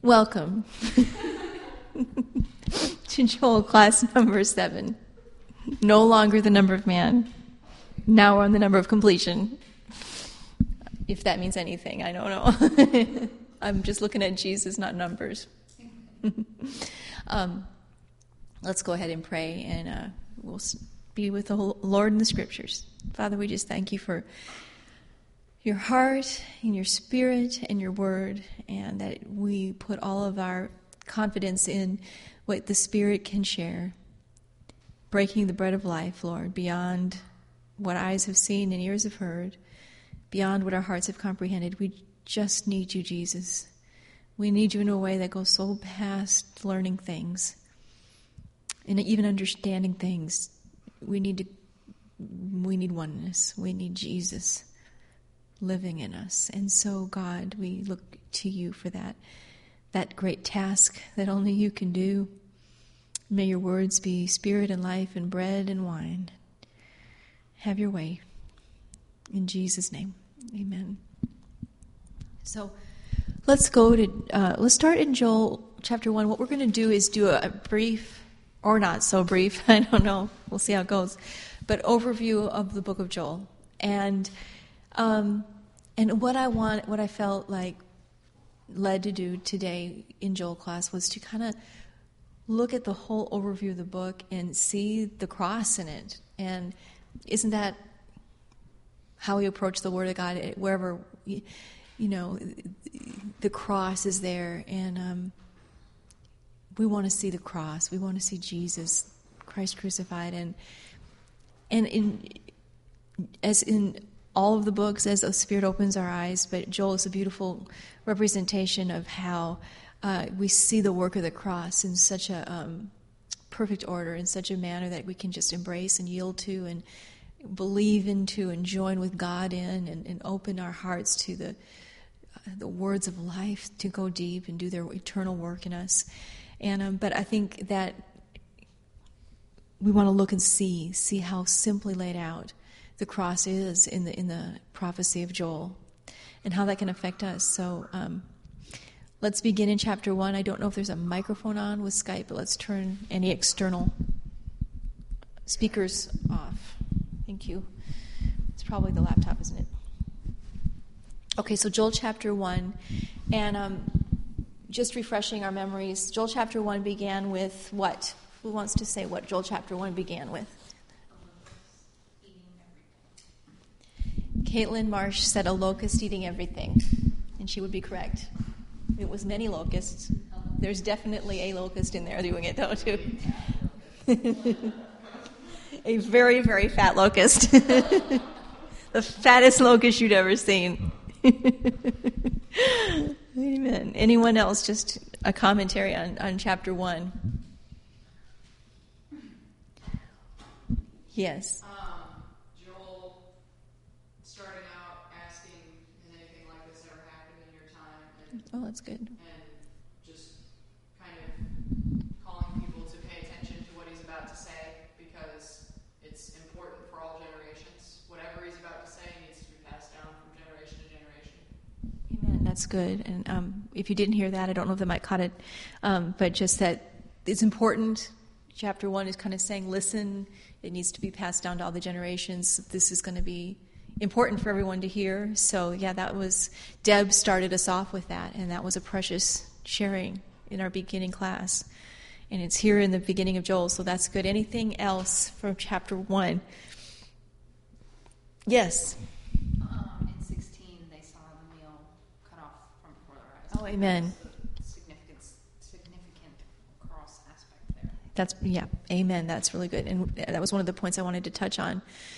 Welcome to Joel class number 7. No longer the number of man. Now we're on the number of completion. If that means anything, I don't know. I'm just looking at Jesus, not numbers. Let's go ahead and pray, and we'll be with the Lord in the Scriptures. Father, we just thank you for your heart and your spirit and your word, and that we put all of our confidence in what the Spirit can share, breaking the bread of life, Lord, beyond what eyes have seen and ears have heard, beyond what our hearts have comprehended. We just need you, Jesus. We need you in a way that goes so past learning things and even understanding things. We need oneness. We need Jesus living in us. And so, God, we look to you for that great task that only you can do. May your words be spirit and life and bread and wine. Have your way. In Jesus' name, amen. So let's start in Joel chapter 1. What we're going to do is do a brief, or not so brief, I don't know, we'll see how it goes, but overview of the book of Joel. And what I felt like led to do today in Joel class was to kind of look at the whole overview of the book and see the cross in it. And isn't that how we approach the Word of God? Wherever, the cross is there, and we want to see the cross. We want to see Jesus, Christ crucified, and as in all of the books, as the Spirit opens our eyes, but Joel is a beautiful representation of how we see the work of the cross in such a perfect order, in such a manner that we can just embrace and yield to and believe into and join with God in, and open our hearts to the words of life to go deep and do their eternal work in us. And but I think that we want to look and see how simply laid out the cross is in the prophecy of Joel, and how that can affect us. So let's begin in chapter 1. I don't know if there's a microphone on with Skype, but let's turn any external speakers off. Thank you. It's probably the laptop, isn't it? Okay, so Joel chapter 1, and just refreshing our memories. Joel chapter 1 began with what? Who wants to say what Joel chapter 1 began with? Caitlin Marsh said a locust eating everything, and she would be correct. It was many locusts. There's definitely a locust in there doing it, though, too. A very, very fat locust. The fattest locust you'd ever seen. Amen. Anyone else? Just a commentary on chapter 1. Yes. Joel starting out asking, has anything like this ever happened in your time? Oh, that's good. And just kind of calling people to pay attention to what he's about to say, because it's important for all generations. Whatever he's about to say needs to be passed down from generation to generation. Amen. That's good. And if you didn't hear that, I don't know if the mic caught it, but just that it's important. Chapter 1 is kind of saying, listen, it needs to be passed down to all the generations. This is going to be important for everyone to hear. So, yeah, that was, Deb started us off with that, and that was a precious sharing in our beginning class. And it's here in the beginning of Joel, so that's good. Anything else from chapter 1? Yes? In 16, they saw the meal cut off from before their eyes. Oh, amen. Significant cross aspect there. That's, yeah, amen. That's really good. And that was one of the points I wanted to touch on.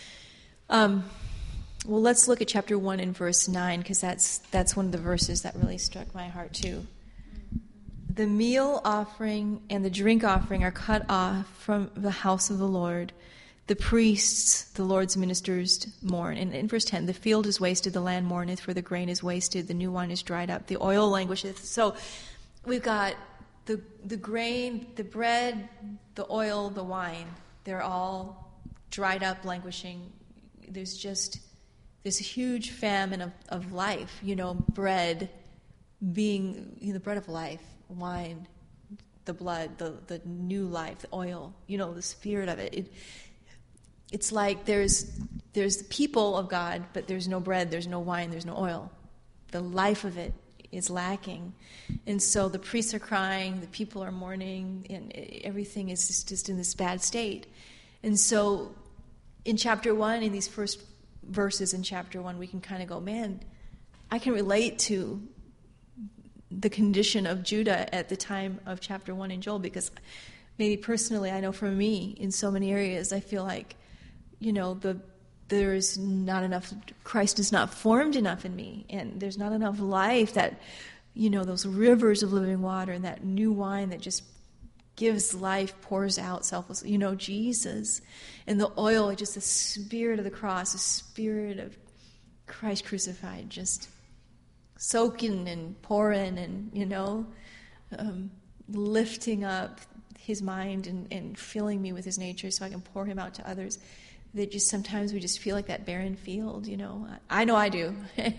Well, let's look at chapter 1 and verse 9, because that's one of the verses that really struck my heart too. The meal offering and the drink offering are cut off from the house of the Lord. The priests, the Lord's ministers, mourn. And in verse 10, the field is wasted, the land mourneth, for the grain is wasted, the new wine is dried up, the oil languisheth. So we've got the grain, the bread, the oil, the wine. They're all dried up, languishing. There's just this huge famine of life, bread, being the bread of life, wine, the blood, the new life, the oil, the spirit of it. It's like there's the people of God, but there's no bread, there's no wine, there's no oil. The life of it is lacking. And so the priests are crying, the people are mourning, and everything is just in this bad state. And so in chapter 1, in these first verses in chapter 1, we can kind of go, man, I can relate to the condition of Judah at the time of chapter 1 in Joel, because maybe personally, I know for me, in so many areas, I feel like, there's not enough, Christ is not formed enough in me, and there's not enough life that, those rivers of living water and that new wine that just gives life, pours out selflessly, Jesus, and the oil, just the spirit of the cross, the spirit of Christ crucified, just soaking and pouring and, lifting up his mind and filling me with his nature so I can pour him out to others. That just sometimes we just feel like that barren field, I know I do.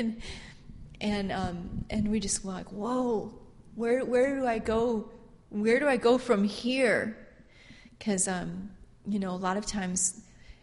and we just like, whoa, where do I go? Where do I go from here? Because, a lot of times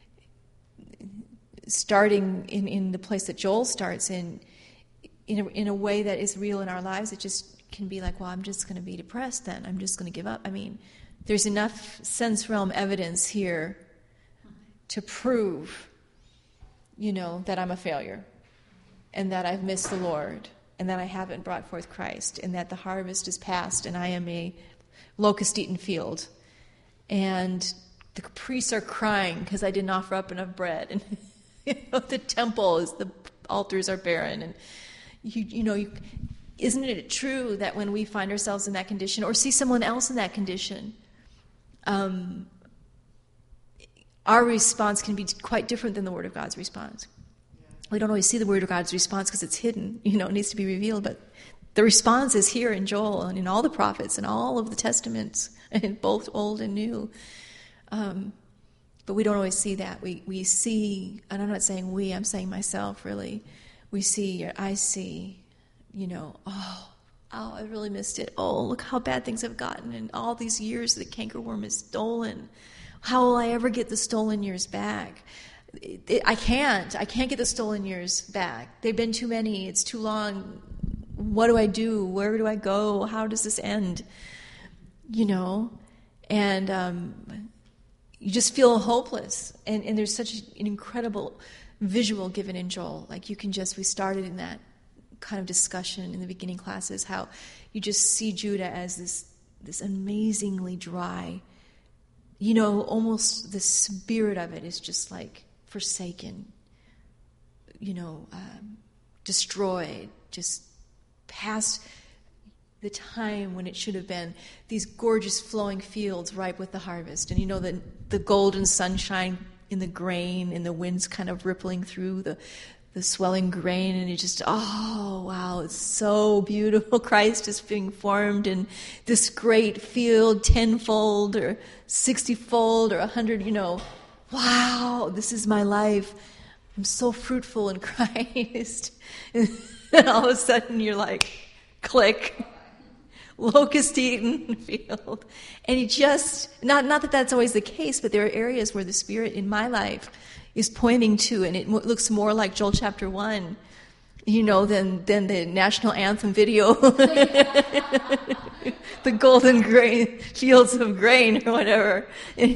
starting in the place that Joel starts in a way that is real in our lives, it just can be like, well, I'm just going to be depressed then. I'm just going to give up. I mean, there's enough sense realm evidence here to prove, that I'm a failure and that I've missed the Lord and that I haven't brought forth Christ and that the harvest is past and I am a locust-eaten field. And the priests are crying because I didn't offer up enough bread. And the the altars are barren. And isn't it true that when we find ourselves in that condition or see someone else in that condition, our response can be quite different than the Word of God's response. We don't always see the Word of God's response because it's hidden, it needs to be revealed, but the response is here in Joel and in all the prophets and all of the testaments, in both old and new. But we don't always see that. We see, and I'm not saying we, I'm saying myself really, I see, I really missed it. Oh, look how bad things have gotten in all these years the cankerworm is stolen. How will I ever get the stolen years back? I can't get the stolen years back. They've been too many. It's too long. What do I do? Where do I go? How does this end? And you just feel hopeless. And there's such an incredible visual given in Joel. Like we started in that kind of discussion in the beginning classes, how you just see Judah as this amazingly dry, almost the spirit of it is just like forsaken, destroyed, just past the time when it should have been these gorgeous flowing fields ripe with the harvest. And the golden sunshine in the grain and the winds kind of rippling through the swelling grain, and it just, oh, wow, it's so beautiful. Christ is being formed in this great field, 10-fold or 60-fold or 100, wow, this is my life. I'm so fruitful in Christ. And all of a sudden you're like, click, locust-eaten field. And you just, not that that's always the case, but there are areas where the Spirit in my life is pointing to, and it looks more like Joel chapter 1, than the national anthem video, the golden grain, fields of grain or whatever,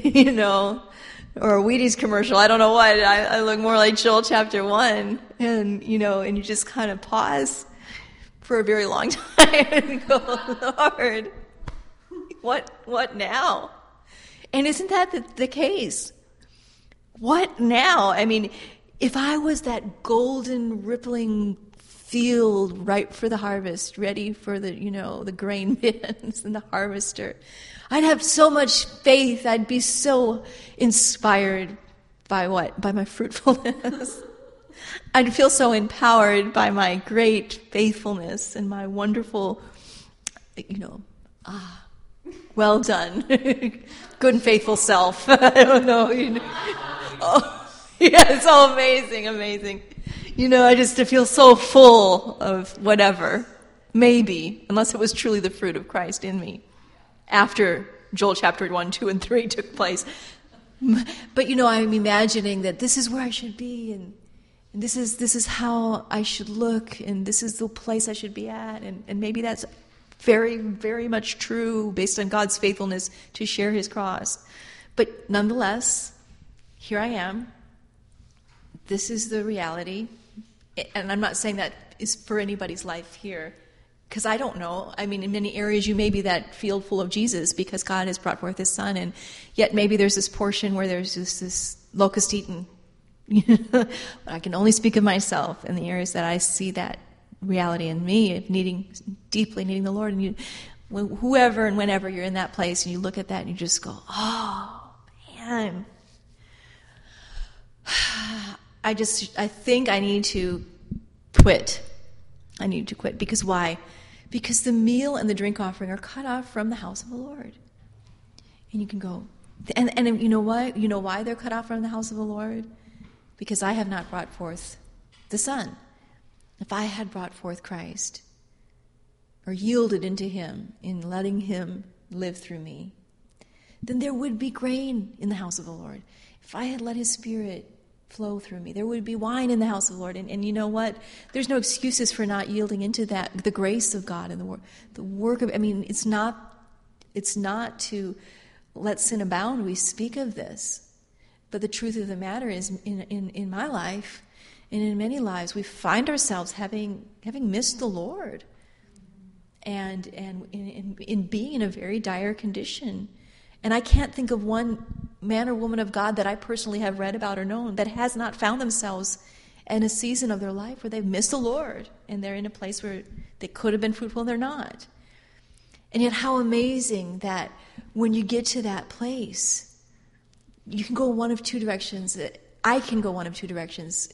or a Wheaties commercial. I don't know what. I look more like Joel chapter 1, and and you just kind of pause for a very long time and go, Lord, what now? And isn't that the case? What now? I mean, if I was that golden, rippling field ripe for the harvest, ready for the, the grain bins and the harvester, I'd have so much faith. I'd be so inspired by what? By my fruitfulness. I'd feel so empowered by my great faithfulness and my wonderful, well done, good and faithful self. I don't know, Oh, yeah, it's all amazing. I just feel so full of whatever, maybe, unless it was truly the fruit of Christ in me, after Joel chapter 1, 2, and 3 took place. But, I'm imagining that this is where I should be, and this is how I should look, and this is the place I should be at, and maybe that's very, very much true based on God's faithfulness to share his cross. But nonetheless, here I am. This is the reality. And I'm not saying that is for anybody's life here, because I don't know. I mean, in many areas you may be that field full of Jesus because God has brought forth his Son, and yet maybe there's this portion where there's this locust eaten. I can only speak of myself in the areas that I see that reality in me of deeply needing the Lord. And whoever and whenever you're in that place and you look at that and you just go, oh, man. I think I need to quit. I need to quit. Because why? Because the meal and the drink offering are cut off from the house of the Lord. And you can go, and you know what? You know why they're cut off from the house of the Lord? Because I have not brought forth the Son. If I had brought forth Christ, or yielded into him in letting him live through me, then there would be grain in the house of the Lord. If I had let his Spirit flow through me, there would be wine in the house of the Lord. And you know what? There's no excuses for not yielding into that, the grace of God and the work of, it's not to let sin abound. We speak of this. But the truth of the matter is, in my life, and in many lives, we find ourselves having missed the Lord, and in being in a very dire condition. And I can't think of one man or woman of God that I personally have read about or known that has not found themselves in a season of their life where they've missed the Lord, and they're in a place where they could have been fruitful and they're not. And yet how amazing that when you get to that place, you can go one of two directions. I can go one of two directions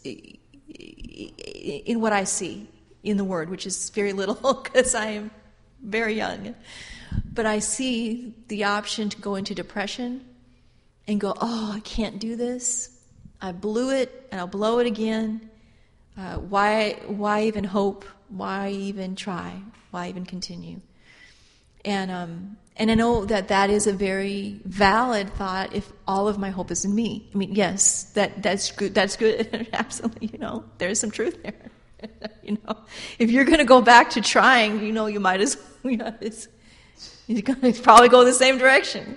in what I see in the Word, which is very little because I am very young. But I see the option to go into depression and go, oh, I can't do this. I blew it, and I'll blow it again. Why even hope? Why even try? Why even continue? And I know that is a very valid thought if all of my hope is in me. I mean, yes, that's good. That's good. Absolutely, there's some truth there. If you're going to go back to trying, you might as well, you're going to probably go the same direction,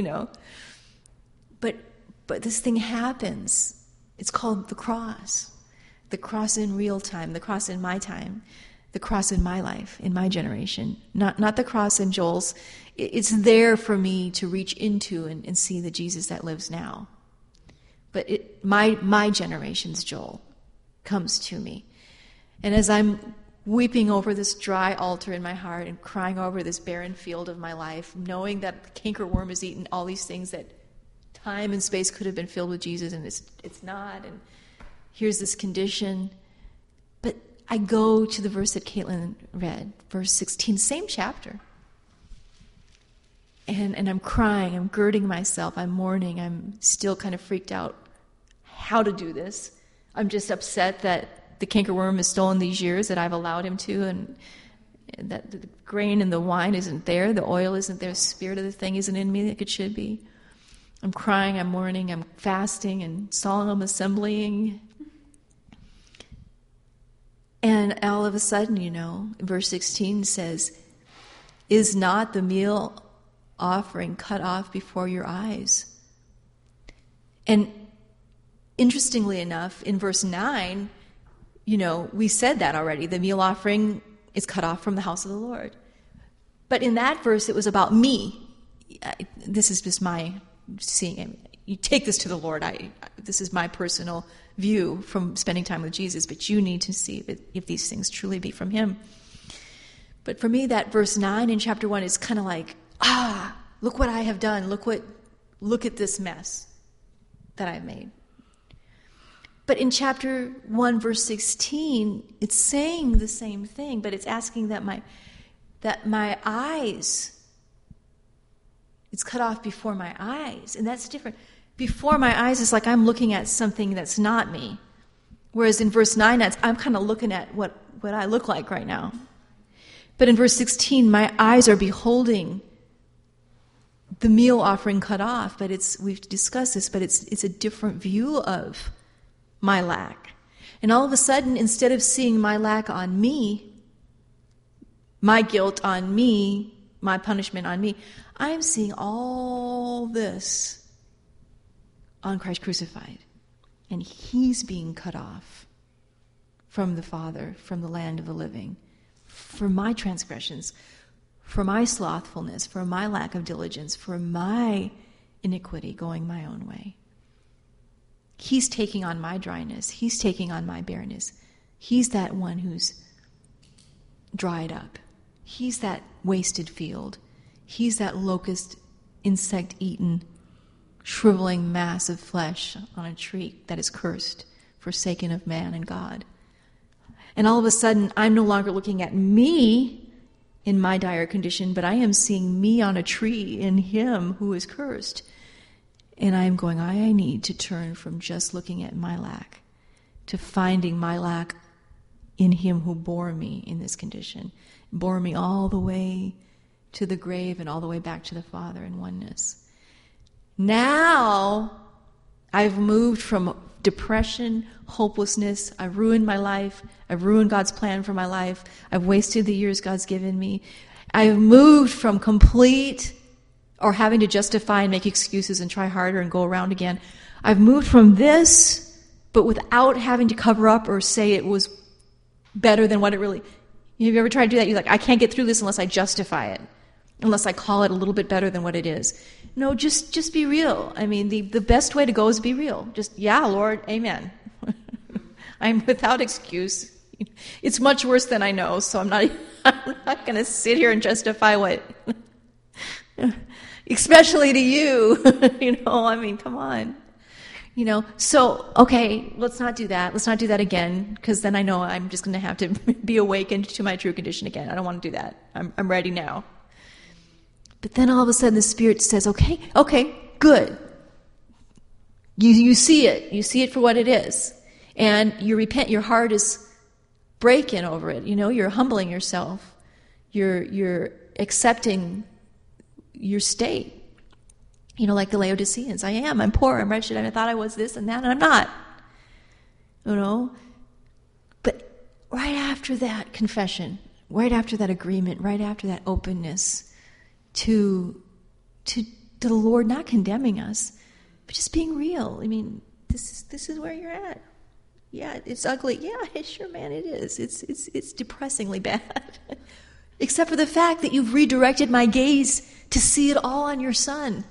But this thing happens. It's called the cross. The cross in real time, the cross in my time, the cross in my life, in my generation. Not the cross in Joel's. It's there for me to reach into and see the Jesus that lives now. But my generation's Joel comes to me. And as I'm weeping over this dry altar in my heart and crying over this barren field of my life, knowing that the cankerworm has eaten all these things that time and space could have been filled with Jesus, and it's not, and here's this condition. But I go to the verse that Caitlin read, verse 16, same chapter. And I'm crying, I'm girding myself, I'm mourning, I'm still kind of freaked out how to do this. I'm just upset that the cankerworm has stolen these years that I've allowed him to, and that the grain and the wine isn't there, the oil isn't there, the spirit of the thing isn't in me like it should be. I'm crying, I'm mourning, I'm fasting and solemn assembling. And all of a sudden, verse 16 says, is not the meal offering cut off before your eyes? And interestingly enough, in verse 9, we said that already. The meal offering is cut off from the house of the Lord. But in that verse, it was about me. This is just my seeing. You take this to the Lord. This is my personal view from spending time with Jesus, but you need to see if these things truly be from him. But for me, that verse 9 in chapter 1 is kind of like, look what I have done. Look at this mess that I've made. But in chapter 1, verse 16, it's saying the same thing, but it's asking that my eyes, it's cut off before my eyes. And that's different. Before my eyes is like I'm looking at something that's not me. Whereas in verse 9, I'm kind of looking at what I look like right now. But in verse 16, my eyes are beholding the meal offering cut off, but we've discussed this, but it's a different view of my lack. And all of a sudden, instead of seeing my lack on me, my guilt on me, my punishment on me, I'm seeing all this on Christ crucified. And he's being cut off from the Father, from the land of the living, for my transgressions, for my slothfulness, for my lack of diligence, for my iniquity going my own way. He's taking on my dryness. He's taking on my barrenness. He's that one who's dried up. He's that wasted field. He's that locust, insect-eaten, shriveling mass of flesh on a tree that is cursed, forsaken of man and God. And all of a sudden, I'm no longer looking at me in my dire condition, but I am seeing me on a tree in him who is cursed. And I'm going, I need to turn from just looking at my lack to finding my lack in him who bore me in this condition, bore me all the way to the grave and all the way back to the Father in oneness. Now, I've moved from depression, hopelessness. I've ruined my life. I've ruined God's plan for my life. I've wasted the years God's given me. I've moved from complete or having to justify and make excuses and try harder and go around again. I've moved from this, but without having to cover up or say it was better than what it really... Have you ever tried to do that? You're like, I can't get through this unless I justify it, unless I call it a little bit better than what it is. No, just be real. I mean, the best way to go is be real. Just, yeah, Lord, amen. I'm without excuse. It's much worse than I know, so I'm not going to sit here and justify what... especially to you. I mean, come on. So, okay, let's not do that. Let's not do that again, because then I know I'm just going to have to be awakened to my true condition again. I don't want to do that. I'm ready now. But then all of a sudden the Spirit says, okay, good. You see it. You see it for what it is. And you repent. Your heart is breaking over it. You're humbling yourself. You're accepting your state. Like the Laodiceans. I'm poor, I'm wretched, and I thought I was this and that, and I'm not. But right after that confession, right after that agreement, right after that openness to the Lord not condemning us, but just being real. I mean, this is where you're at. Yeah, it's ugly. Yeah, sure, man, it is. It's depressingly bad. Except for the fact that you've redirected my gaze to see it all on your Son.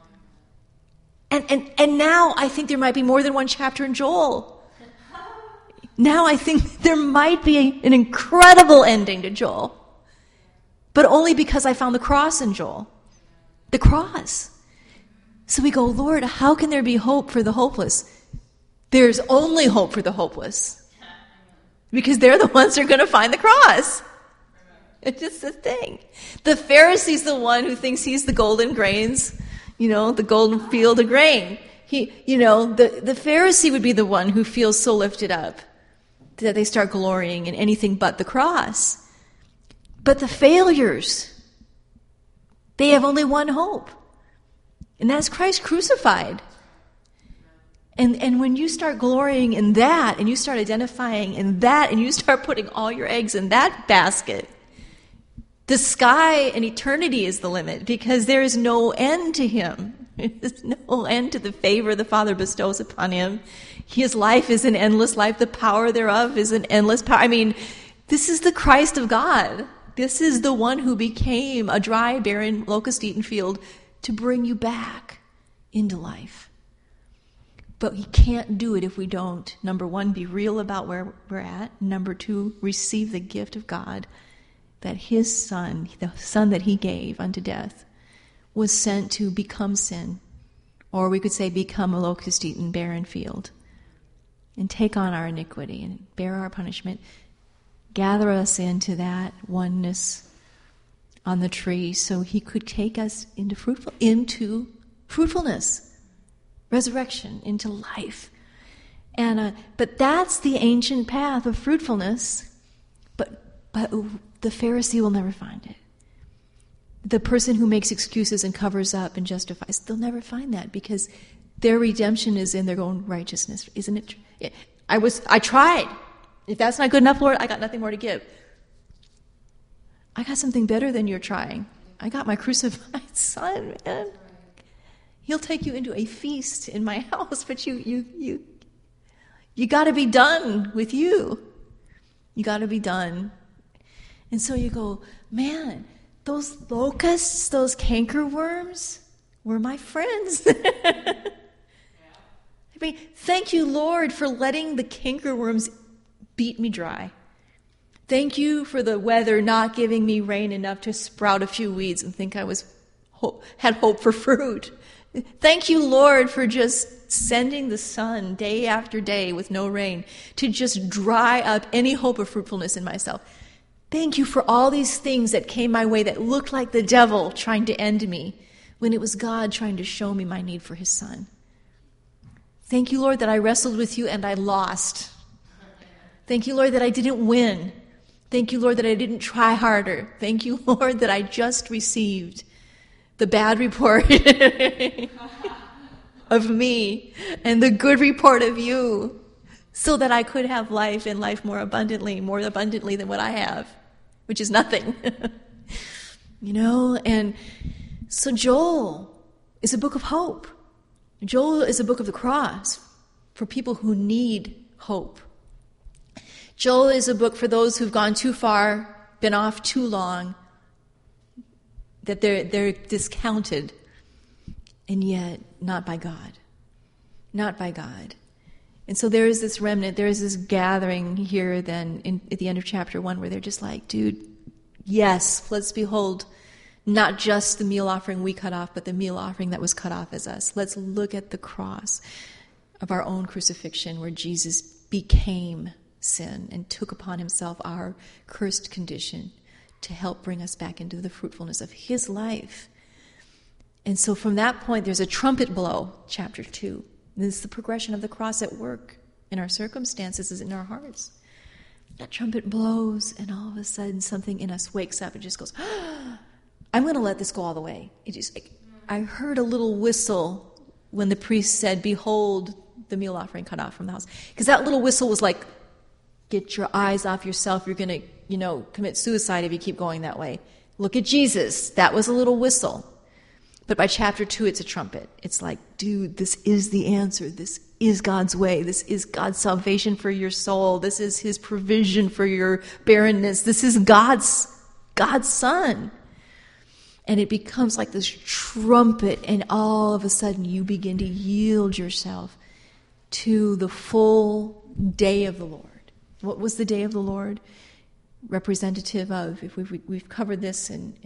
And now I think there might be more than one chapter in Joel. Now I think there might be an incredible ending to Joel. But only because I found the cross in Joel. The cross. So we go, Lord, how can there be hope for the hopeless? There's only hope for the hopeless. Because they're the ones who are going to find the cross. It's just the thing. The Pharisee's the one who thinks he's the golden grains, the golden field of grain. The Pharisee would be the one who feels so lifted up that they start glorying in anything but the cross. But the failures, they have only one hope. And that's Christ crucified. And when you start glorying in that, and you start identifying in that, and you start putting all your eggs in that basket, the sky and eternity is the limit, because there is no end to him. There's no end to the favor the Father bestows upon him. His life is an endless life. The power thereof is an endless power. I mean, this is the Christ of God. This is the one who became a dry, barren, locust-eaten field to bring you back into life. But he can't do it if we don't, number one, be real about where we're at. Number two, receive the gift of God, that his Son, the Son that he gave unto death, was sent to become sin, or we could say become a locust-eaten barren field, and take on our iniquity and bear our punishment, gather us into that oneness on the tree so he could take us into fruitfulness, resurrection, into life. But that's the ancient path of fruitfulness. But The Pharisee will never find it. The person who makes excuses and covers up and justifies, they'll never find that because their redemption is in their own righteousness. Isn't it? I tried. If that's not good enough, Lord, I got nothing more to give. I got something better than you're trying. I got my crucified son, man. He'll take you into a feast in my house, but you got to be done with you. You got to be done. And so you go, man, those locusts, those cankerworms were my friends. I mean, thank you, Lord, for letting the cankerworms beat me dry. Thank you for the weather not giving me rain enough to sprout a few weeds and think I had hope for fruit. Thank you, Lord, for just sending the sun day after day with no rain to just dry up any hope of fruitfulness in myself. Thank you for all these things that came my way that looked like the devil trying to end me when it was God trying to show me my need for his son. Thank you, Lord, that I wrestled with you and I lost. Thank you, Lord, that I didn't win. Thank you, Lord, that I didn't try harder. Thank you, Lord, that I just received the bad report of me and the good report of you so that I could have life and life more abundantly than what I have, which is nothing. And so Joel is a book of hope. Joel is a book of the cross for people who need hope. Joel is a book for those who've gone too far, been off too long, that they're discounted, and yet not by God. Not by God. And so there is this remnant, there is this gathering here then at the end of chapter 1 where they're just like, dude, yes, let's behold not just the meal offering we cut off, but the meal offering that was cut off as us. Let's look at the cross of our own crucifixion where Jesus became sin and took upon himself our cursed condition to help bring us back into the fruitfulness of his life. And so from that point, there's a trumpet blow, chapter 2. This is the progression of the cross at work in our circumstances, in our hearts. That trumpet blows, and all of a sudden something in us wakes up and just goes, I'm going to let this go all the way. I heard a little whistle when the priest said, behold, the meal offering cut off from the house. Because that little whistle was like, get your eyes off yourself. You're going to, commit suicide if you keep going that way. Look at Jesus. That was a little whistle. But by chapter 2, it's a trumpet. It's like, dude, this is the answer. This is God's way. This is God's salvation for your soul. This is his provision for your barrenness. This is God's son. And it becomes like this trumpet, and all of a sudden you begin to yield yourself to the full day of the Lord. What was the day of the Lord? Representative of, if we've covered this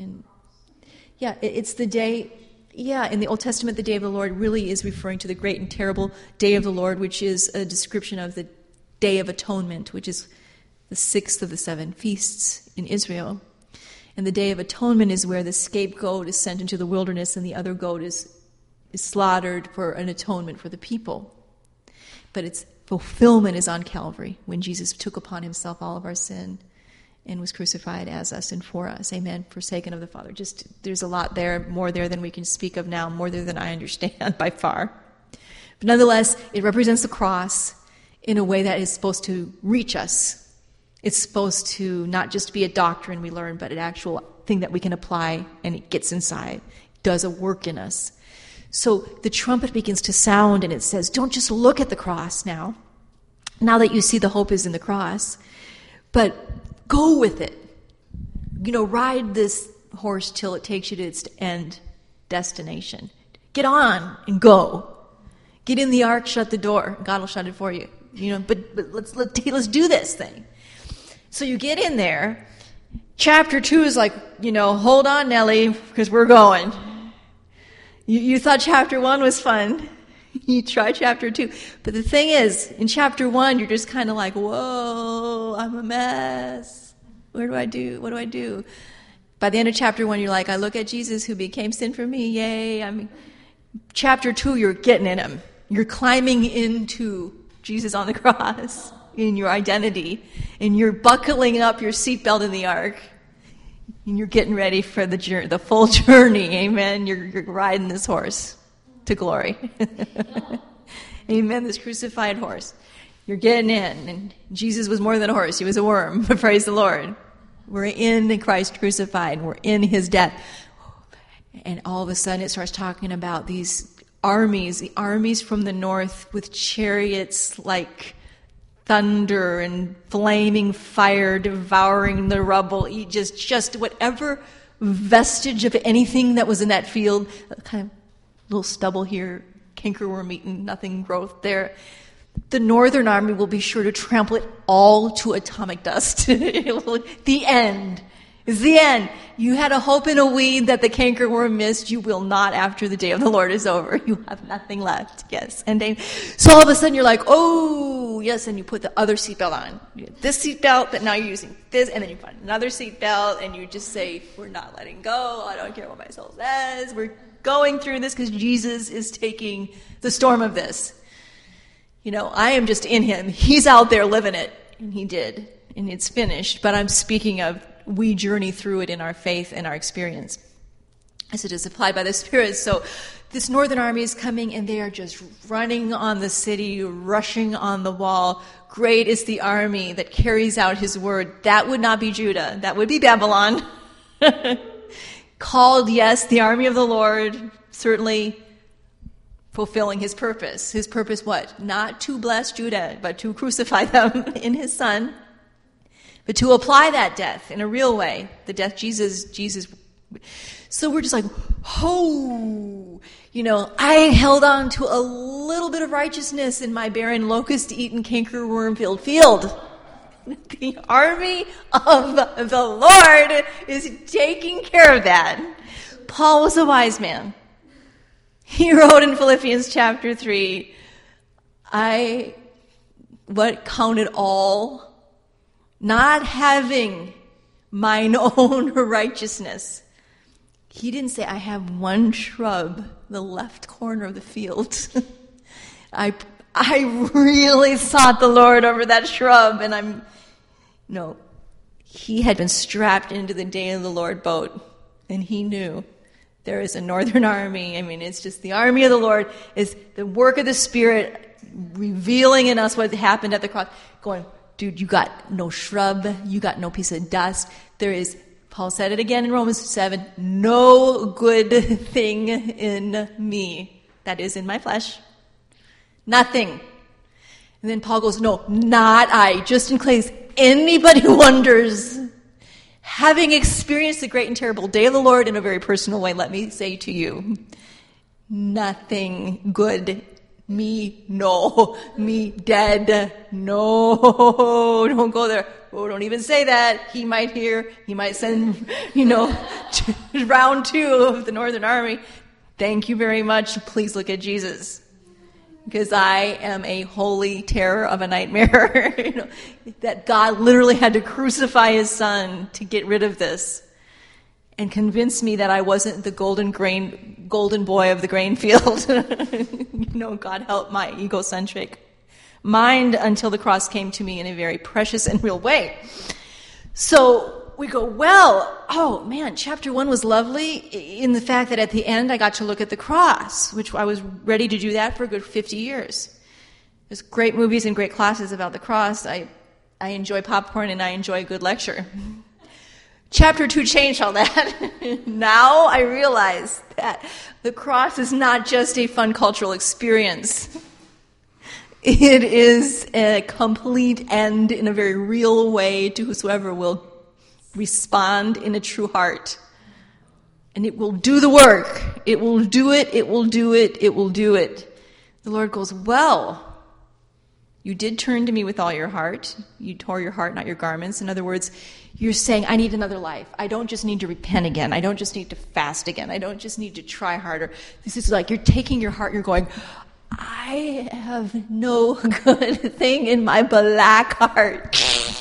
it's the day, in the Old Testament, the day of the Lord really is referring to the great and terrible day of the Lord, which is a description of the Day of Atonement, which is the 6th of the 7 feasts in Israel. And the Day of Atonement is where the scapegoat is sent into the wilderness and the other goat is slaughtered for an atonement for the people. But its fulfillment is on Calvary, when Jesus took upon himself all of our sin and was crucified as us and for us. Amen. Forsaken of the Father. There's a lot there, more there than we can speak of now, more there than I understand by far. But nonetheless, it represents the cross in a way that is supposed to reach us. It's supposed to not just be a doctrine we learn, but an actual thing that we can apply, and it gets inside, does a work in us. So the trumpet begins to sound, and it says, don't just look at the cross now that you see the hope is in the cross, but go with it. Ride this horse till it takes you to its end destination. Get on and go. Get in the ark, shut the door. God will shut it for you. But let's do this thing. So you get in there. Chapter 2 is like, hold on, Nellie, because we're going. You thought chapter 1 was fun. You try chapter 2. But the thing is, in chapter 1, you're just kind of like, whoa, I'm a mess. What do I do? By the end of chapter 1, you're like, I look at Jesus who became sin for me. Yay. Chapter 2, you're getting in him. You're climbing into Jesus on the cross in your identity. And you're buckling up your seatbelt in the ark. And you're getting ready for the full journey. Amen. You're riding this horse to glory. Amen. This crucified horse. You're getting in. And Jesus was more than a horse. He was a worm. But praise the Lord. We're in Christ crucified. We're in his death. And all of a sudden it starts talking about these armies, the armies from the north with chariots like thunder and flaming fire devouring the rubble. Just whatever vestige of anything that was in that field, kind of little stubble here, cankerworm eaten, nothing growth there. The northern army will be sure to trample it all to atomic dust. The end is the end. You had a hope in a weed that the cankerworm missed. You will not after the day of the Lord is over. You have nothing left. Yes. And so all of a sudden you're like, oh, yes. And you put the other seatbelt on. You get this seatbelt, but now you're using this. And then you find another seatbelt and you just say, we're not letting go. I don't care what my soul says. We're going through this because Jesus is taking the storm of this. I am just in him. He's out there living it. And he did. And it's finished. But I'm speaking of we journey through it in our faith and our experience as it is applied by the Spirit. So this northern army is coming and they are just running on the city, rushing on the wall. Great is the army that carries out his word. That would not be Judah. That would be Babylon. Called, yes, the army of the Lord, certainly fulfilling his purpose. His purpose what? Not to bless Judah, but to crucify them in his son. But to apply that death in a real way, the death Jesus. So we're just like, I held on to a little bit of righteousness in my barren, locust-eaten, cankerworm-filled field. The army of the Lord is taking care of that. Paul was a wise man. He wrote in Philippians chapter 3, count it all, not having mine own righteousness. He didn't say, I have one shrub, the left corner of the field. I really sought the Lord over that shrub, and no. He had been strapped into the day of the Lord boat, and he knew there is a northern army. It's just the army of the Lord is the work of the Spirit revealing in us what happened at the cross, going, dude, you got no shrub, you got no piece of dust. There is, Paul said it again in Romans 7, no good thing in me, that is in my flesh. Nothing. And then Paul goes, no, not I, just in case anybody wonders. Having experienced the great and terrible day of the Lord in a very personal way, let me say to you, nothing good. Me, no. Me, dead. No. Don't go there. Oh, don't even say that. He might hear. He might send, round 2 of the Northern Army. Thank you very much. Please look at Jesus. Because I am a holy terror of a nightmare. That God literally had to crucify his son to get rid of this. And convince me that I wasn't the golden boy of the grain field. God help my egocentric mind until the cross came to me in a very precious and real way. So we go, chapter 1 was lovely in the fact that at the end I got to look at the cross, which I was ready to do that for a good 50 years. There's great movies and great classes about the cross. I enjoy popcorn and I enjoy a good lecture. Chapter 2 changed all that. Now I realize that the cross is not just a fun cultural experience. It is a complete end in a very real way to whosoever will respond in a true heart. And it will do the work. It will do it. It will do it. It will do it. The Lord goes, well, you did turn to me with all your heart. You tore your heart, not your garments. In other words, you're saying, I need another life. I don't just need to repent again. I don't just need to fast again. I don't just need to try harder. This is like you're taking your heart, you're going, I have no good thing in my black heart.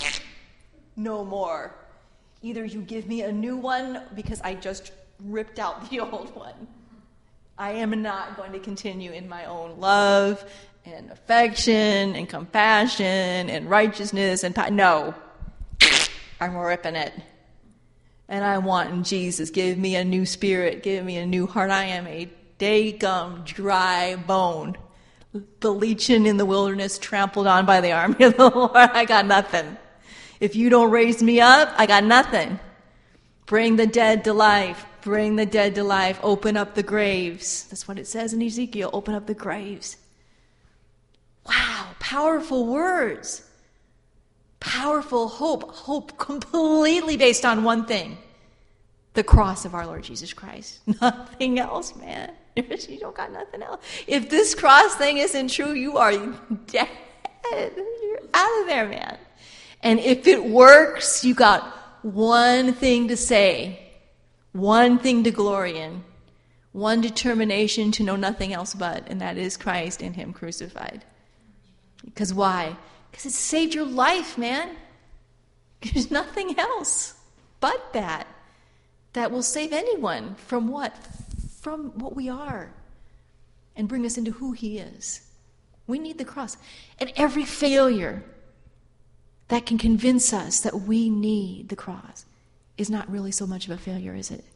No more. Either you give me a new one because I just ripped out the old one. I am not going to continue in my own love and affection and compassion and righteousness and no. I'm ripping it. And I want Jesus, give me a new spirit, give me a new heart. I am a dagum dry bone, the legion in the wilderness, trampled on by the army of the Lord. I got nothing. If you don't raise me up, I got nothing. Bring the dead to life. Bring the dead to life. Open up the graves. That's what it says in Ezekiel. Open up the graves. Wow, powerful words. Powerful hope. Hope completely based on one thing. The cross of our Lord Jesus Christ. Nothing else, man. You don't got nothing else. If this cross thing isn't true, you are dead. You're out of there, man. And if it works, you got one thing to say. One thing to glory in. One determination to know nothing else but, and that is Christ and Him crucified. Because why? Because it saved your life, man. There's nothing else but that. That will save anyone from what? From what we are. And bring us into who He is. We need the cross. And every failure that can convince us that we need the cross is not really so much of a failure, is it?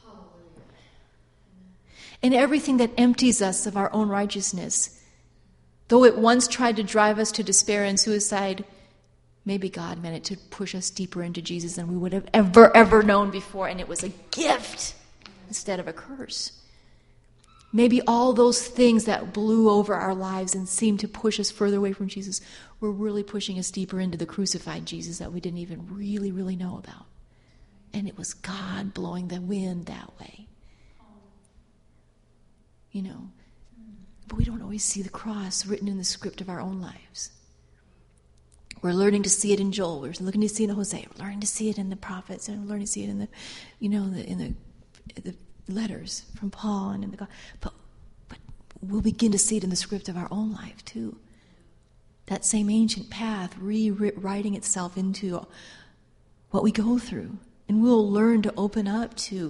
And everything that empties us of our own righteousness, though it once tried to drive us to despair and suicide, maybe God meant it to push us deeper into Jesus than we would have ever known before, and it was a gift instead of a curse. Maybe all those things that blew over our lives and seemed to push us further away from Jesus were really pushing us deeper into the crucified Jesus that we didn't even really know about. And it was God blowing the wind that way. You know, but we don't always see the cross written in the script of our own lives. We're learning to see it in Joel. We're learning to see it in Hosea. We're learning to see it in the prophets, and we're learning to see it in the, in the letters from Paul and in the. But we'll begin to see it in the script of our own life too. That same ancient path rewriting itself into what we go through, and we'll learn to open up to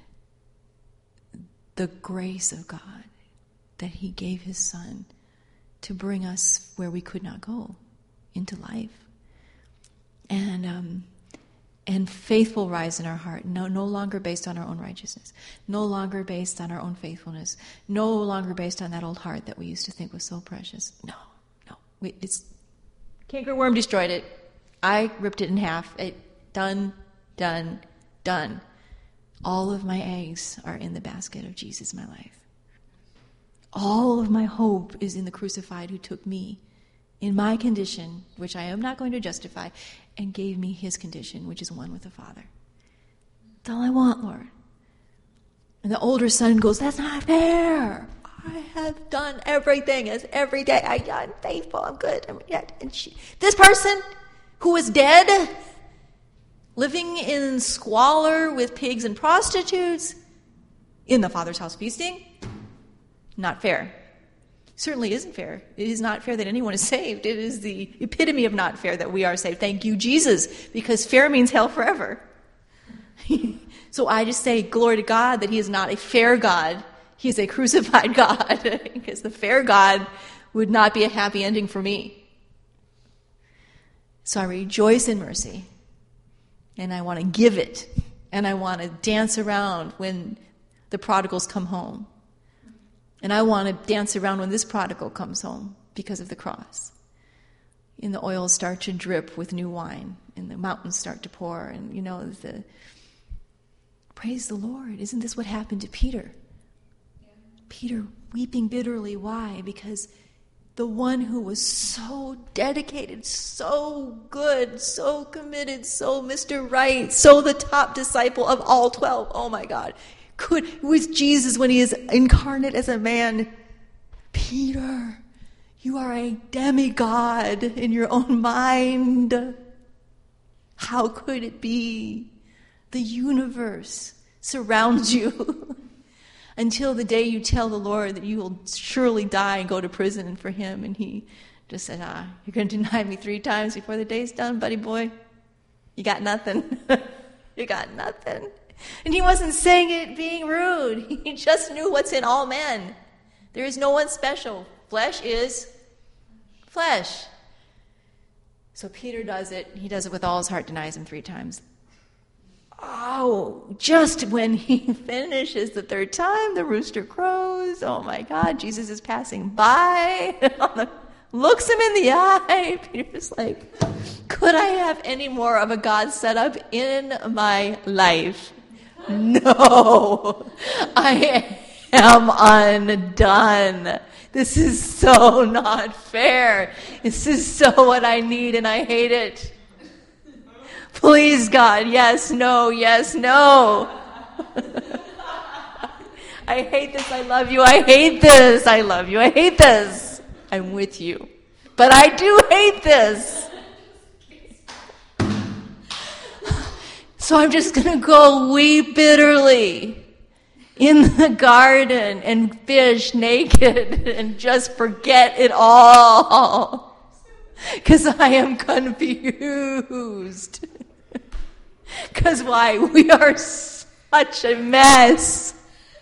the grace of God that He gave His Son to bring us where we could not go, into life. And faith will rise in our heart, no longer based on our own righteousness, no longer based on our own faithfulness, no longer based on that old heart that we used to think was so precious. No. It's cankerworm destroyed it. I ripped it in half. Done. All of my eggs are in the basket of Jesus in my life. All of my hope is in the crucified who took me in my condition, which I am not going to justify, and gave me His condition, which is one with the Father. That's all I want, Lord. And the older son goes, that's not fair. I have done everything as every day. I'm faithful. I'm good. This person who is dead, living in squalor with pigs and prostitutes, in the Father's house feasting, not fair. Certainly isn't fair. It is not fair that anyone is saved. It is the epitome of not fair that we are saved. Thank you, Jesus, because fair means hell forever. So I just say glory to God that He is not a fair God. He is a crucified God, because the fair God would not be a happy ending for me. So I rejoice in mercy, and I want to give it, and I want to dance around when the prodigals come home. And I want to dance around when this prodigal comes home because of the cross. And the oils start to drip with new wine, and the mountains start to pour, and praise the Lord. Isn't this what happened to Peter? Yeah. Peter weeping bitterly. Why? Because the one who was so dedicated, so good, so committed, so Mr. Right, so the top disciple of all 12, oh my God, with Jesus when He is incarnate as a man. Peter, you are a demigod in your own mind. How could it be? The universe surrounds you until the day you tell the Lord that you will surely die and go to prison for Him. And He just said, you're going to deny me 3 times before the day's done, buddy boy. You got nothing. You got nothing. And He wasn't saying it being rude. He just knew what's in all men. There is no one special. Flesh is flesh. So Peter does it. He does it with all his heart, denies Him 3 times. Oh, just when he finishes the third time, the rooster crows. Oh my God, Jesus is passing by. Looks him in the eye. Peter's like, could I have any more of a God setup in my life? No, I am undone. This is so not fair. This is so what I need, and I hate it. Please, God, yes, no. I hate this, I love you, I hate this, I love you, I hate this. I'm with you. But I do hate this. So I'm just going to go weep bitterly in the garden and fish naked and just forget it all. Because I am confused. Because why? We are such a mess.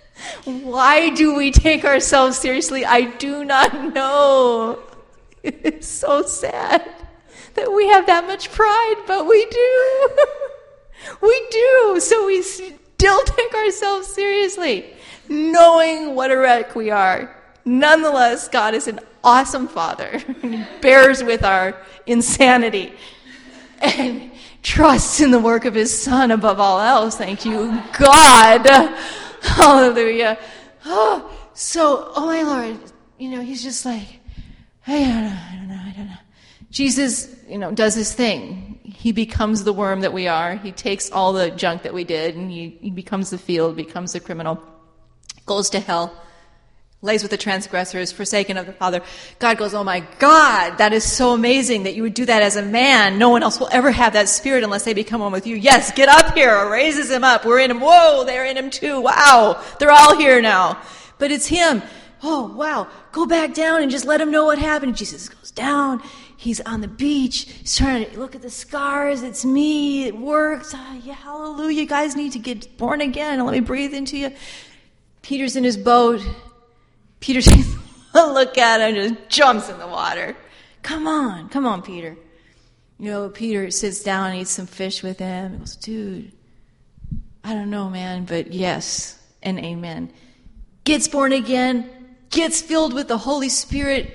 Why do we take ourselves seriously? I do not know. It's so sad that we have that much pride, but we do. We do. So we still take ourselves seriously, knowing what a wreck we are. Nonetheless, God is an awesome Father. He bears with our insanity and trusts in the work of His Son above all else. Thank you, God. Hallelujah. Oh my Lord, He's just like, I don't know. Jesus, does His thing. He becomes the worm that we are. He takes all the junk that we did, and he becomes the field, becomes the criminal, goes to hell, lays with the transgressors, forsaken of the Father. God goes, oh my God, that is so amazing that you would do that as a man. No one else will ever have that spirit unless they become one with you. Yes, get up here. Raises him up. We're in him. Whoa, they're in him too. Wow, they're all here now. But it's him. Oh, wow. Go back down and just let him know what happened. Jesus goes down. He's on the beach. He's trying to look at the scars. It's me. It works. Yeah, hallelujah. You guys need to get born again. Let me breathe into you. Peter's in his boat. Peter takes a look at him and just jumps in the water. Come on, Peter. Peter sits down and eats some fish with him. He goes, dude, I don't know, man, but yes and amen. Gets born again, gets filled with the Holy Spirit.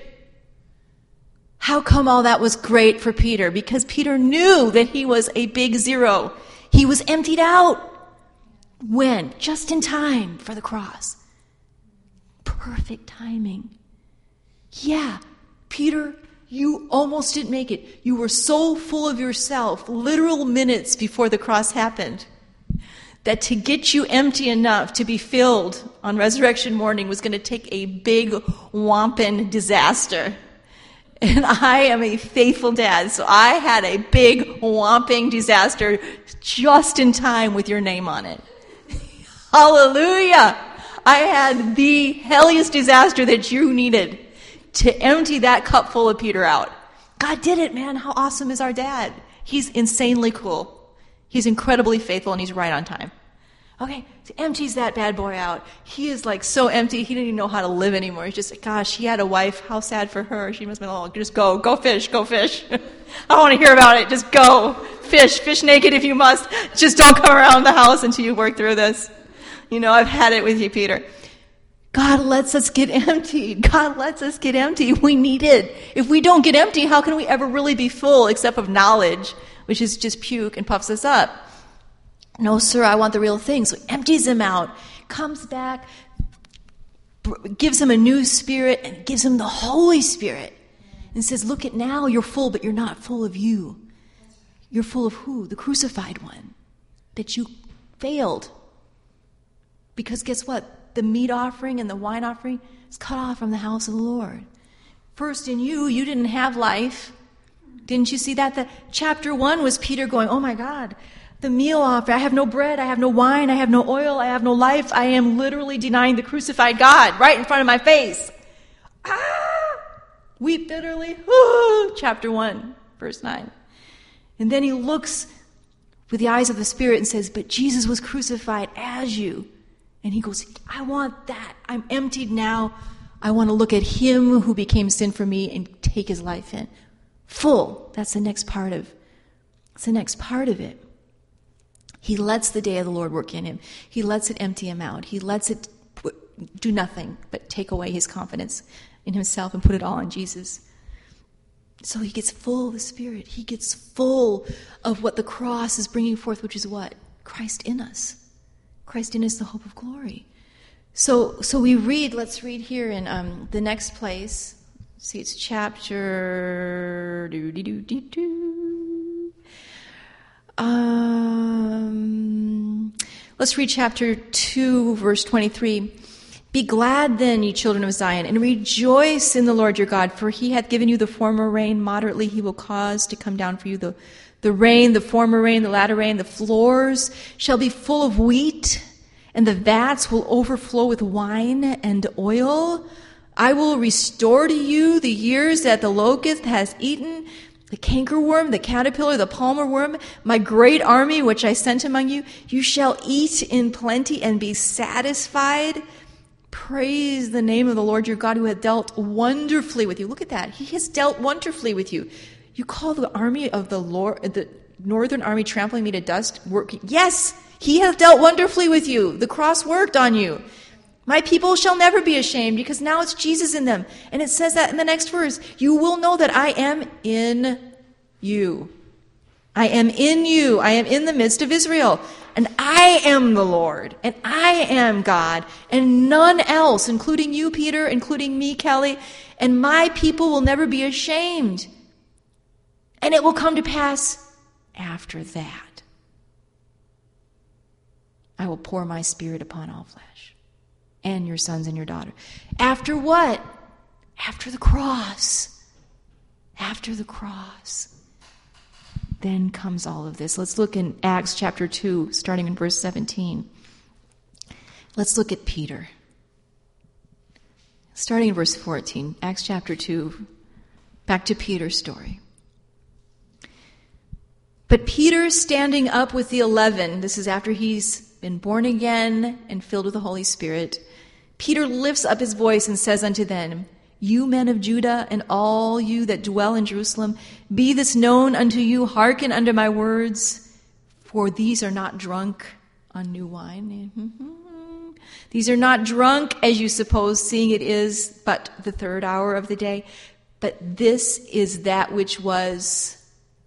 How come all that was great for Peter? Because Peter knew that he was a big zero. He was emptied out. When? Just in time for the cross. Perfect timing. Yeah, Peter, you almost didn't make it. You were so full of yourself, literal minutes before the cross happened, that to get you empty enough to be filled on resurrection morning was going to take a big whomping disaster. And I am a faithful dad, so I had a big whomping disaster just in time with your name on it. Hallelujah! I had the helliest disaster that you needed to empty that cup full of Peter out. God did it, man. How awesome is our dad? He's insanely cool. He's incredibly faithful, and he's right on time. Okay, so empties that bad boy out. He is like so empty, he didn't even know how to live anymore. He's just like, gosh, he had a wife. How sad for her. She must have been, just go fish. I don't want to hear about it. Just go fish naked if you must. Just don't come around the house until you work through this. I've had it with you, Peter. God lets us get empty. God lets us get empty. We need it. If we don't get empty, how can we ever really be full except of knowledge, which is just puke and puffs us up? No, sir, I want the real thing. So he empties him out, comes back, gives him a new spirit, and gives him the Holy Spirit. And says, look at now, you're full, but you're not full of you. You're full of who? The crucified one. That you failed. Because guess what? The meat offering and the wine offering is cut off from the house of the Lord. First in you didn't have life. Didn't you see that? The chapter 1 was Peter going, oh my God, the meal offering. I have no bread, I have no wine, I have no oil, I have no life. I am literally denying the crucified God right in front of my face. Weep bitterly. Chapter 1, verse 9. And then he looks with the eyes of the Spirit and says, but Jesus was crucified as you. And he goes, I want that. I'm emptied now. I want to look at him who became sin for me and take his life in. Full. That's the next part of it. He lets the day of the Lord work in him. He lets it empty him out. He lets it do nothing but take away his confidence in himself and put it all on Jesus. So he gets full of the Spirit. He gets full of what the cross is bringing forth, which is what? Christ in us. Christ in us, the hope of glory. So we read, let's read here in the next place. See, it's chapter... let's read chapter 2, verse 23. Be glad then, ye children of Zion, and rejoice in the Lord your God, for he hath given you the former rain. Moderately he will cause to come down for you the rain, the former rain, the latter rain. The floors shall be full of wheat, and the vats will overflow with wine and oil. I will restore to you the years that the locust has eaten, the cankerworm, the caterpillar, the palmer worm, my great army which I sent among you. You shall eat in plenty and be satisfied. Praise the name of the Lord your God, who hath dealt wonderfully with you. Look at that. He has dealt wonderfully with you. You call the army of the Lord, the northern army trampling me to dust, working. Yes, he hath dealt wonderfully with you. The cross worked on you. My people shall never be ashamed, because now it's Jesus in them. And it says that in the next verse. You will know that I am in you. I am in you. I am in the midst of Israel. And I am the Lord. And I am God. And none else, including you, Peter, including me, Kelly. And my people will never be ashamed. And it will come to pass after that. I will pour my Spirit upon all flesh. And your sons and your daughters. After what? After the cross. After the cross. Then comes all of this. Let's look in Acts chapter 2, starting in verse 17. Let's look at Peter. Starting in verse 14, Acts chapter 2, back to Peter's story. But Peter, standing up with the 11, this is after he's been born again and filled with the Holy Spirit, Peter lifts up his voice and says unto them, You men of Judah, and all you that dwell in Jerusalem, be this known unto you, hearken unto my words, for these are not drunk on new wine. These are not drunk, as you suppose, seeing it is but the third hour of the day. But this is that which was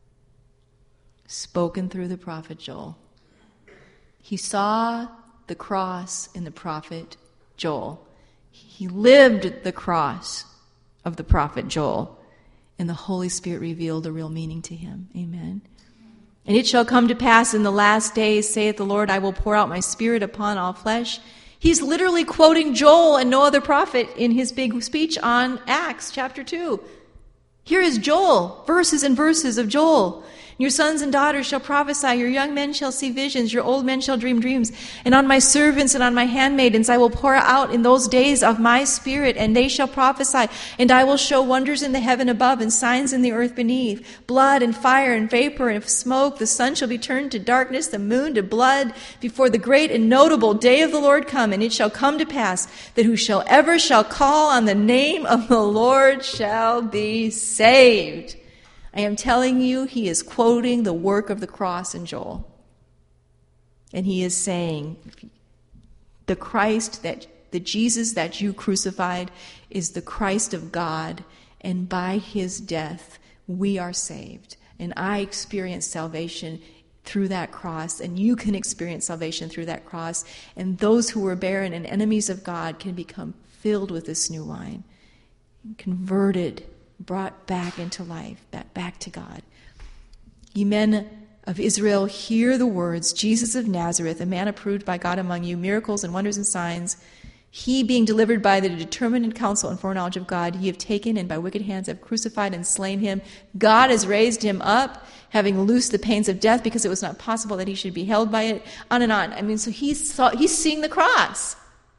spoken through the prophet Joel. He saw the cross in the prophet Joel. He lived the cross of the prophet Joel, and the Holy Spirit revealed the real meaning to him. Amen. And it shall come to pass in the last days, saith the Lord, I will pour out my Spirit upon all flesh. He's literally quoting Joel and no other prophet in his big speech on Acts chapter 2. Here is Joel, verses and verses of Joel. Your sons and daughters shall prophesy, your young men shall see visions, your old men shall dream dreams. And on my servants and on my handmaidens I will pour out in those days of my Spirit, and they shall prophesy. And I will show wonders in the heaven above and signs in the earth beneath, blood and fire and vapor and smoke. The sun shall be turned to darkness, the moon to blood, before the great and notable day of the Lord come. And it shall come to pass that whosoever shall call on the name of the Lord shall be saved. I am telling you, he is quoting the work of the cross in Joel. And he is saying, the Christ, the Jesus that you crucified is the Christ of God, and by his death we are saved. And I experienced salvation through that cross, and you can experience salvation through that cross. And those who were barren and enemies of God can become filled with this new wine, converted, brought back into life, back to God. Ye men of Israel, hear the words, Jesus of Nazareth, a man approved by God among you, miracles and wonders and signs, he being delivered by the determined counsel and foreknowledge of God, ye have taken and by wicked hands have crucified and slain him. God has raised him up, having loosed the pains of death, because it was not possible that he should be held by it. On and on. I mean, so he's seeing the cross.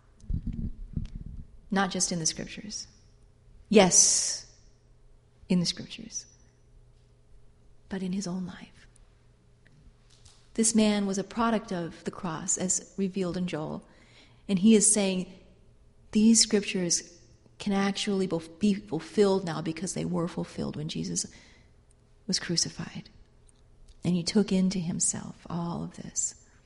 Not just in the scriptures. Yes, in the scriptures, but in his own life. This man was a product of the cross, as revealed in Joel. And he is saying these scriptures can actually be fulfilled now because they were fulfilled when Jesus was crucified. And he took into himself all of this.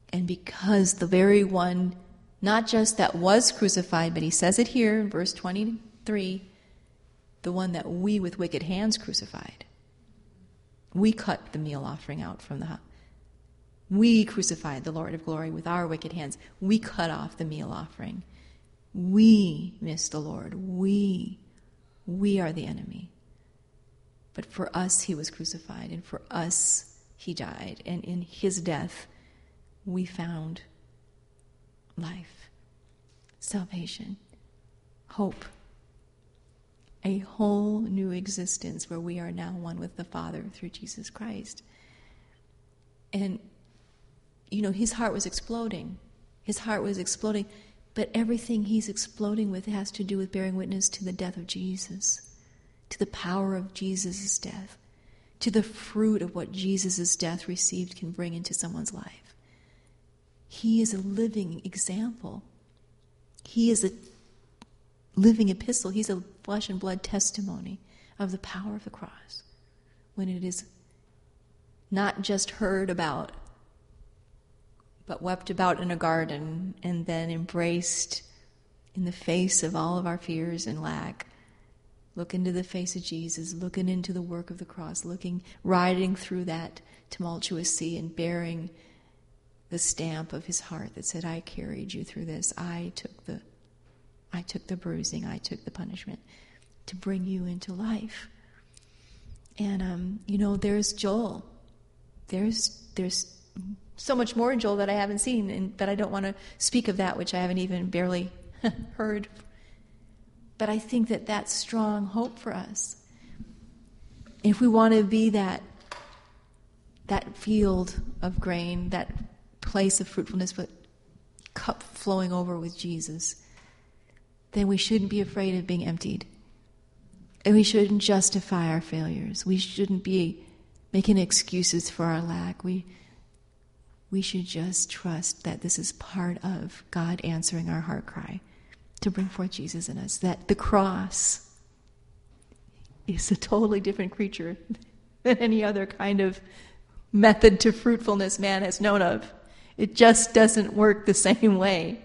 And because the very one, not just that was crucified, but he says it here in verse 23, the one that we with wicked hands crucified. We cut the meal offering out from the house. We crucified the Lord of glory with our wicked hands. We cut off the meal offering. We missed the Lord. We are the enemy. But for us he was crucified, and for us he died. And in his death we found life, salvation, hope, a whole new existence where we are now one with the Father through Jesus Christ. And, his heart was exploding. His heart was exploding. But everything he's exploding with has to do with bearing witness to the death of Jesus, to the power of Jesus' death, to the fruit of what Jesus' death received can bring into someone's life. He is a living example. He is a living epistle. He's a flesh and blood testimony of the power of the cross when it is not just heard about, but wept about in a garden and then embraced in the face of all of our fears and lack. Look into the face of Jesus, looking into the work of the cross, riding through that tumultuous sea and bearing the stamp of his heart that said, I carried you through this. I took the bruising, I took the punishment to bring you into life. And, there's Joel. There's so much more in Joel that I haven't seen, but I don't want to speak of that which I haven't even barely heard. But I think that that's strong hope for us. If we want to be that field of grain, that place of fruitfulness, but cup flowing over with Jesus, then we shouldn't be afraid of being emptied. And we shouldn't justify our failures. We shouldn't be making excuses for our lack. We should just trust that this is part of God answering our heart cry to bring forth Jesus in us. That the cross is a totally different creature than any other kind of method to fruitfulness man has known of. It just doesn't work the same way.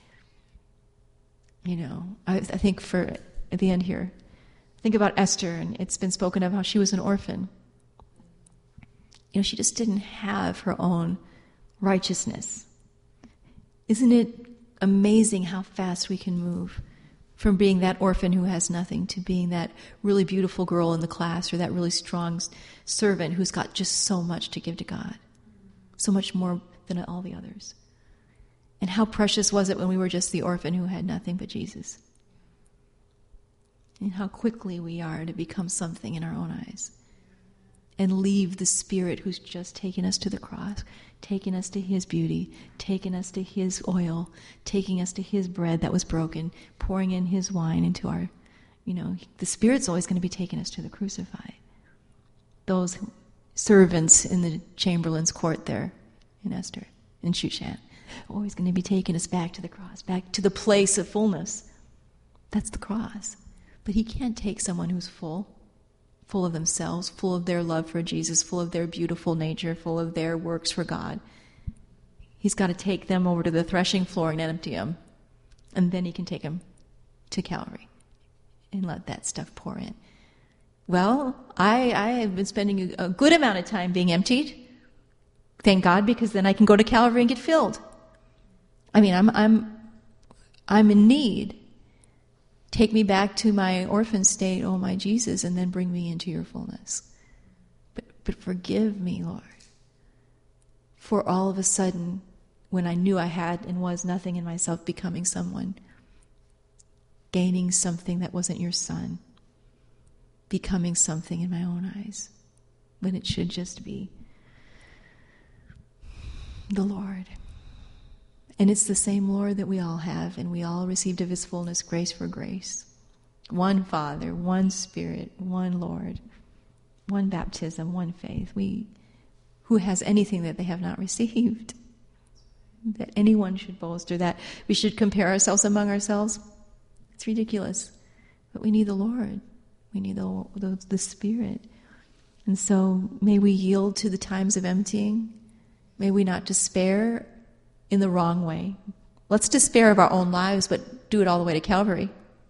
I think at the end here, think about Esther, and it's been spoken of how she was an orphan. She just didn't have her own righteousness. Isn't it amazing how fast we can move from being that orphan who has nothing to being that really beautiful girl in the class or that really strong servant who's got just so much to give to God, so much more than all the others. And how precious was it when we were just the orphan who had nothing but Jesus? And how quickly we are to become something in our own eyes and leave the Spirit who's just taken us to the cross, taken us to his beauty, taken us to his oil, taking us to his bread that was broken, pouring in his wine into our, the Spirit's always going to be taking us to the crucified. Those servants in the chamberlain's court there in Esther, in Shushan, always going to be taking us back to the cross, back to the place of fullness. That's the cross. But he can't take someone who's full of themselves, full of their love for Jesus, full of their beautiful nature, full of their works for God. He's got to take them over to the threshing floor and empty them. And then he can take them to Calvary and let that stuff pour in. Well, I have been spending a good amount of time being emptied. Thank God, because then I can go to Calvary and get filled. I mean, I'm in need. Take me back to my orphan state, oh my Jesus, and then bring me into your fullness. But forgive me, Lord, for all of a sudden, when I knew I had and was nothing in myself, becoming someone, gaining something that wasn't your Son, becoming something in my own eyes, when it should just be the Lord. And it's the same Lord that we all have, and we all received of his fullness grace for grace. One Father, one Spirit, one Lord, one baptism, one faith. Who has anything that they have not received? That anyone should boast, or that we should compare ourselves among ourselves? It's ridiculous. But we need the Lord. We need the Spirit. And so may we yield to the times of emptying. May we not despair in the wrong way. Let's despair of our own lives, but do it all the way to Calvary.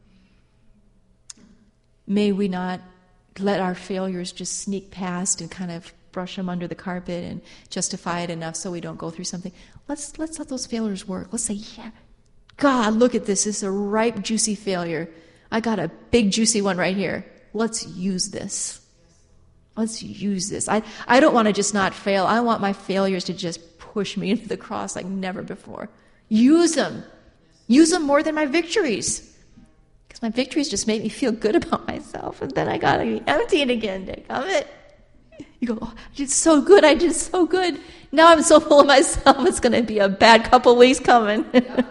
May we not let our failures just sneak past and kind of brush them under the carpet and justify it enough so we don't go through something. Let's let those failures work. Let's say, yeah, God, look at this. This is a ripe, juicy failure. I got a big, juicy one right here. Let's use this. Let's use this. I don't want to just not fail. I want my failures to just push me into the cross like never before. Use them. Use them more than my victories. Because my victories just make me feel good about myself. And then I got to be emptied again, Dick. You go, oh, I did so good. I did so good. Now I'm so full of myself. It's going to be a bad couple weeks coming.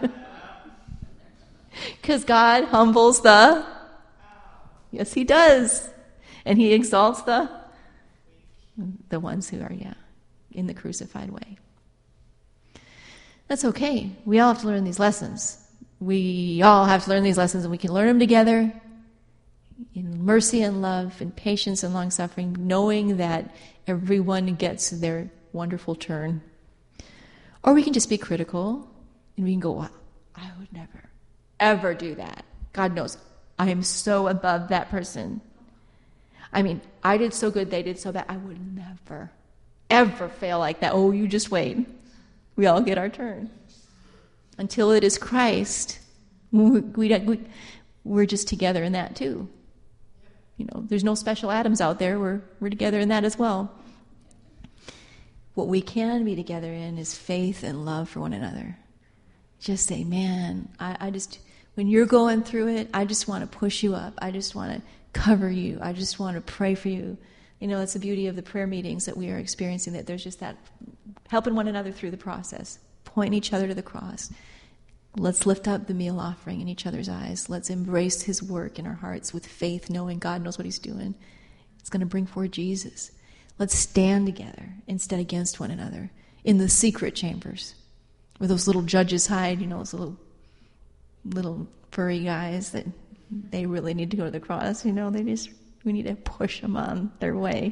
Because God humbles yes, he does. And he exalts the ones who are, in the crucified way. That's okay. We all have to learn these lessons. We all have to learn these lessons, and we can learn them together in mercy and love and patience and long-suffering, knowing that everyone gets their wonderful turn. Or we can just be critical, and we can go, well, I would never, ever do that. God knows, I am so above that person. I mean, I did so good, they did so bad. I would never, ever fail like that. Oh, you just wait. We all get our turn. Until it is Christ, we're just together in that too. There's no special Adams out there. We're together in that as well. What we can be together in is faith and love for one another. Just say, man, I just, when you're going through it, I just want to push you up. I just want to cover you. I just want to pray for you. It's the beauty of the prayer meetings that we are experiencing, that there's just that helping one another through the process, pointing each other to the cross. Let's lift up the meal offering in each other's eyes. Let's embrace his work in our hearts with faith, knowing God knows what he's doing. It's going to bring forth Jesus. Let's stand together instead against one another in the secret chambers where those little judges hide, those little furry guys that they really need to go to the cross. We need to push them on their way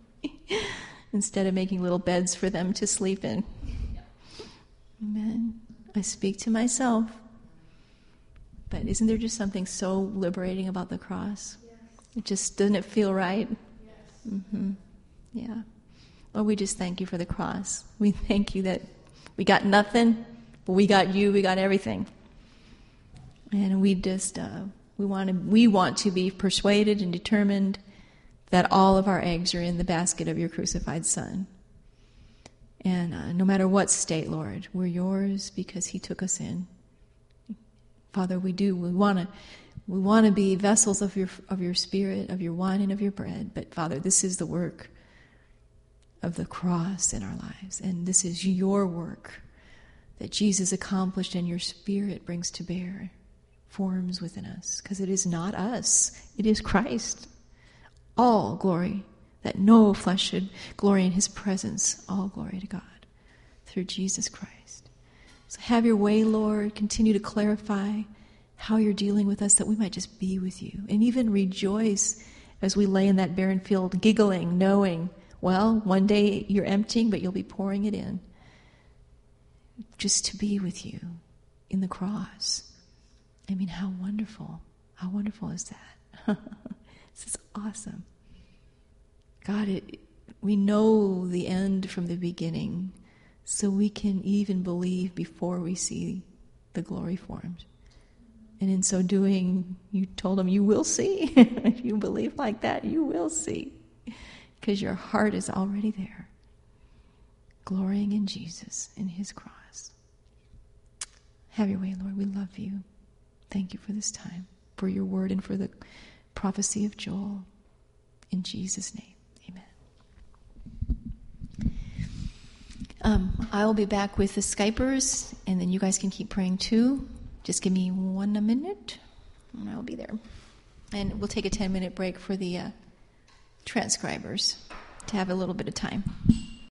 instead of making little beds for them to sleep in. Amen. I speak to myself. But isn't there just something so liberating about the cross? Yes. It just, doesn't it feel right? Yes. Mm-hmm. Yeah. Lord, we just thank you for the cross. We thank you that we got nothing, but we got you, we got everything. And we just, we want to be persuaded and determined that all of our eggs are in the basket of your crucified Son. And no matter what state, Lord, we're yours because he took us in. Father, we want to be vessels of your Spirit, of your wine and of your bread. But Father, this is the work of the cross in our lives. And this is your work that Jesus accomplished and your Spirit brings to bear, forms within us. Because it is not us, it is Christ. All glory, that no flesh should glory in his presence. All glory to God through Jesus Christ. So have your way, Lord. Continue to clarify how you're dealing with us, that we might just be with you. And even rejoice as we lay in that barren field, giggling, knowing, well, one day you're emptying, but you'll be pouring it in. Just to be with you in the cross. I mean, how wonderful. How wonderful is that? This is awesome. God, we know the end from the beginning, so we can even believe before we see the glory formed. And in so doing, you told them you will see. If you believe like that, you will see. Because your heart is already there. Glorying in Jesus, in his cross. Have your way, Lord. We love you. Thank you for this time, for your word and for the prophecy of Joel. In Jesus' name, amen. I will be back with the Skypers, and then you guys can keep praying too. Just give me 1 minute, and I'll be there. And we'll take a 10-minute break for the transcribers to have a little bit of time.